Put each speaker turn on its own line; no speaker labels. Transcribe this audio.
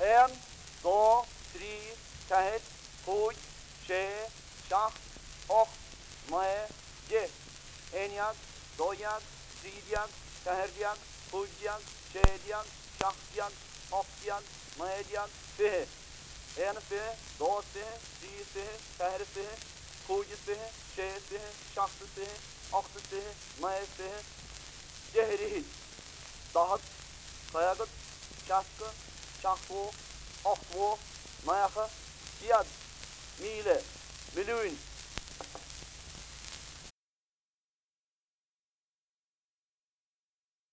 1, 2, 3, 4, 5, 6, 7, 8, 9, 10. 1, 2, 3, 4, 5, 6, 7, 8, 9, 10. 1, 2, 3, 4, 5, 6, 7, 8, 9, Cehrihi, Dahat, Kayagat, Şaskı, Şahfu, Ahfu, Mayakı, Siyad, Mile, Milüün,